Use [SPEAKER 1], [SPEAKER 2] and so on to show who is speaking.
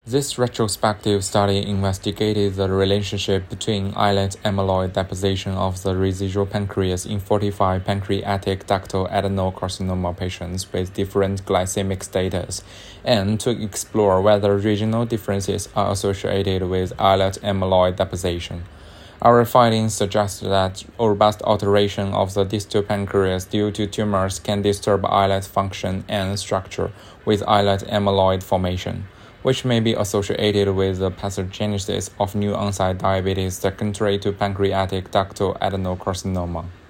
[SPEAKER 1] This retrospective study investigated the relationship between islet amyloid deposition of the residual pancreas in 45 pancreatic ductal adenocarcinoma patients with different glycemic status, and to explore whether regional differences are associated with islet amyloid deposition. Our findings suggest that robust alteration of the distal pancreas due to tumors can disturb islet function and structure with islet amyloid formation, which may be associated with the pathogenesis of new onset diabetes secondary to pancreatic ductal adenocarcinoma.